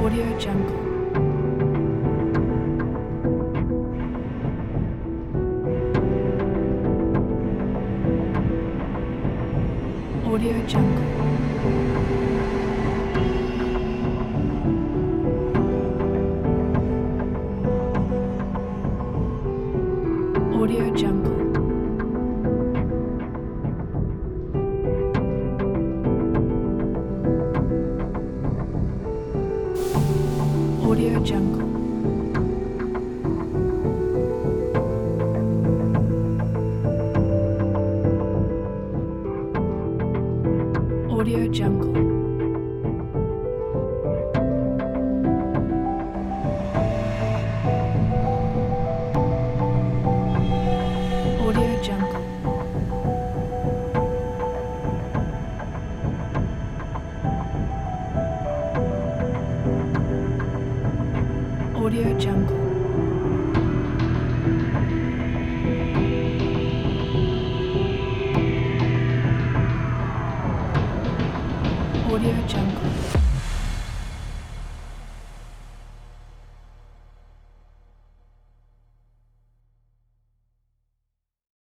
Audio Jungle. Audio Jungle. Audio Jungle. Audio Jungle. Audio Jungle. Audio Jungle. Audio Jungle. Audio Jungle.